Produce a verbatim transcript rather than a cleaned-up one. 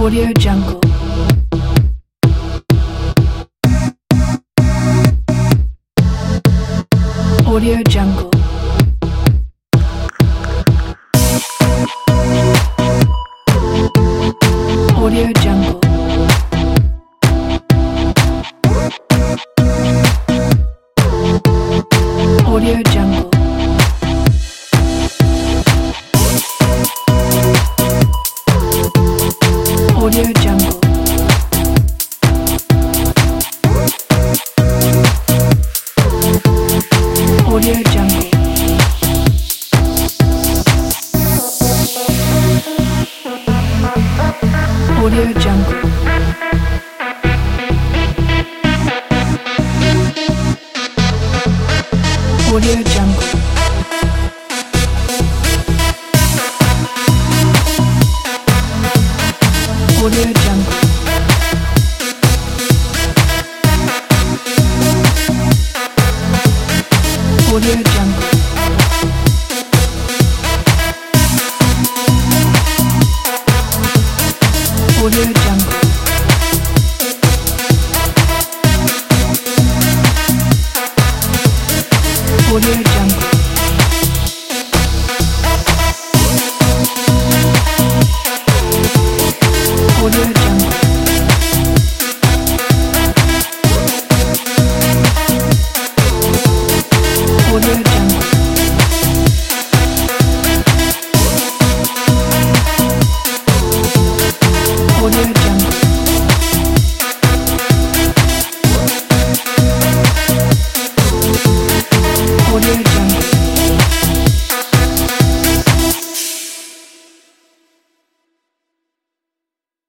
Audio Jungle. Audio Jungle. Audio Jungle. Audio Jungle. Audio Jungle. Audio Jungle. Audio Jungle. Audio Jungle. Audio Jungle. Audio Jungle. Audio Jungle. Audio Jungle. Audio